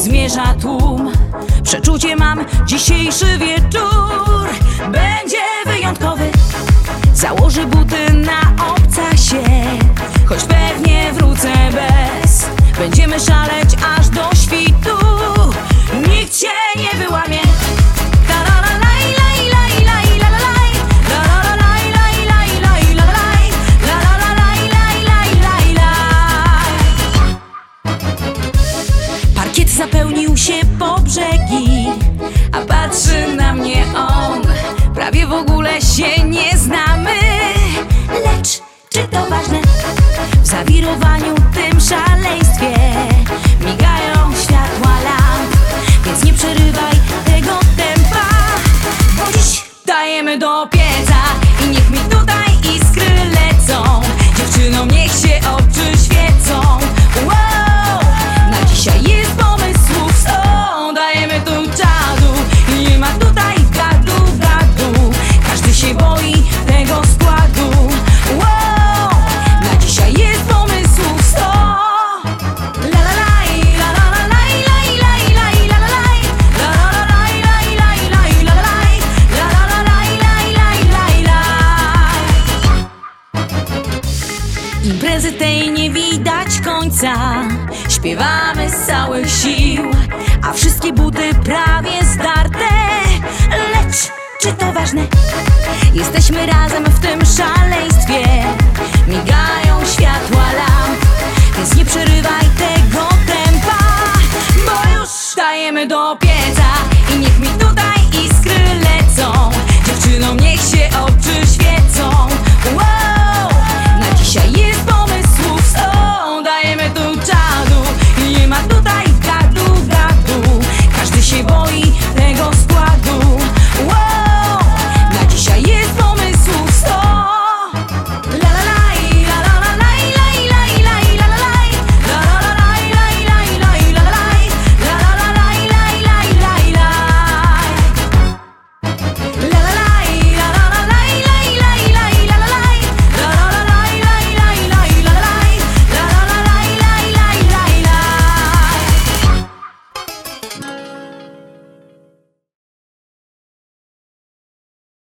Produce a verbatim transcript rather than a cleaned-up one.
zmierza tłum. Przeczucie mam, dzisiejszy wieczór będzie wyjątkowy. Założę buty na obca się, choć pewnie wrócę bez. Będziemy szaleć aż do świtu, nikt się nie wyłamie. Parkiet zapełnił się po brzegi, a patrzy na mnie on. Prawie w ogóle się nie znamy, lecz czy to ważne? W zawirowaniu tym szaleństwie migają światła lamp, więc nie przerywaj tego tempa, bo dziś dajemy do pieca i niech mi tutaj iskry lecą. Dziewczynom niech się oczy świecą. Wow! Na dzisiaj jest pomysłów sto, dajemy tu czadu i nie ma tutaj gadu, gadu. Każdy się boi tego składu. Wow! Na dzisiaj jest pomysłów sto. La la laj, la la la laj, laj, laj, laj, la la laj, la la la laj, laj, laj, laj, la la laj, la la la laj, laj, laj, laj, laj. Imprezy tej nie widać końca, śpiewamy z całych sił, a wszystkie buty prawie zdarte, lecz czy to ważne? Jesteśmy razem w tym szaleństwie, migają światła lamp, więc nie przerywaj tego tempa, bo już dajemy do pieca i niech mi tutaj